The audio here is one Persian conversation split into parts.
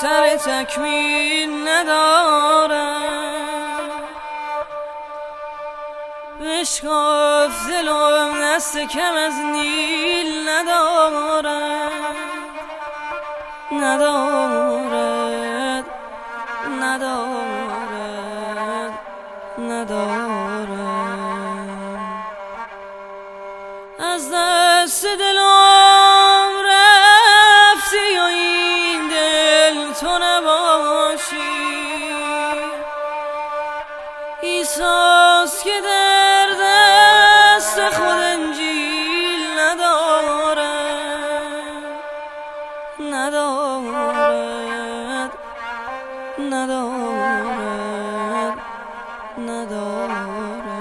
سر تکمیل ندارم، بشکاف دلم دست کم از نیل ندارد، ندارد، ندارد، ندارد. از دست دلم رفتی و این دل تو نباشی، ایساس که در دست خود انجیل ندارد، ندارد، ندارد، ندارد.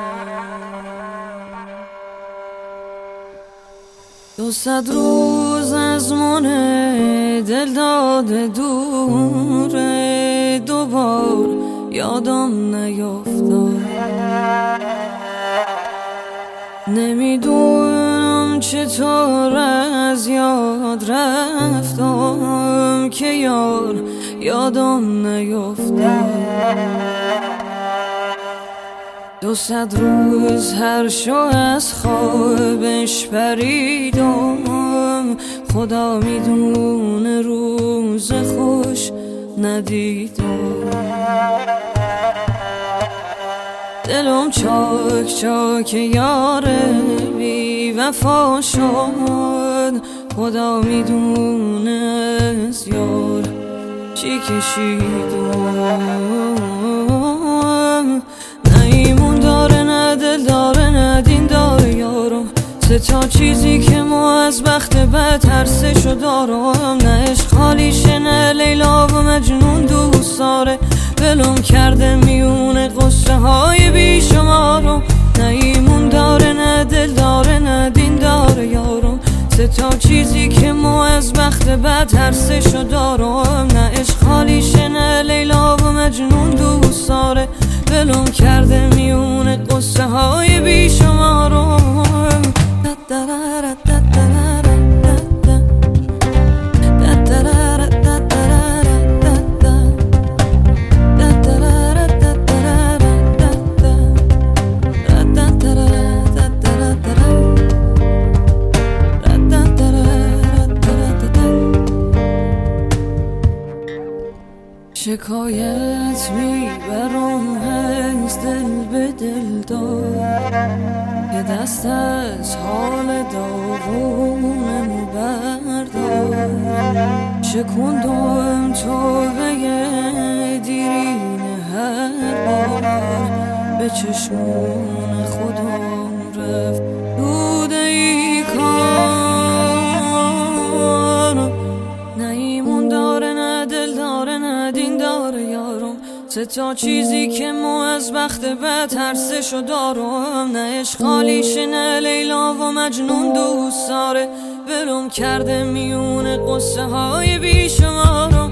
200 روز از من دل داده دوره، دوبار یادم نیفتاد، نمیدونم چطور از یاد رفتم که یار یادم نیفتاد. 200 روز هر شو از خوابش پریدم، خدا میدونه روز خوش ندیدم. دلم چاک چاک یار بی وفا شد، خدا میدونه از یار چی کشیدم. نه ایمون داره، نه دل داره، نه دین داره یارم، سه تا چیزی که ما از بخت بد هر سه شو دارم. نه عشق خالیشه، نه لیلا و مجنون دوست داره، ولم کرده میونه قصه های بیشمارم. نه ایمون داره، نه دل داره، نه دین داره یارم، سه تا چیزی که ما از بخت بد هر سه شو دارم. نه عشق خالیشه، نه لیلا و مجنون دوست داره، ولم کرده میونه قصه های بیشمارم. شکایت میبرم از دل به دل دار، که دست از حال داغونم بردار. شکوندم توبه دیرین هر بار، به چشمون خودم رفت دود ای کار. نه ایمون داره، نه دل داره، نه دین داره یارم، سه تا چیزی که ما از بخت بد هر سه شو دارم. نه عشق خالیشه، نه لیلا و مجنون دوست داره، ولم کرده میونه قصه های بیشمارم.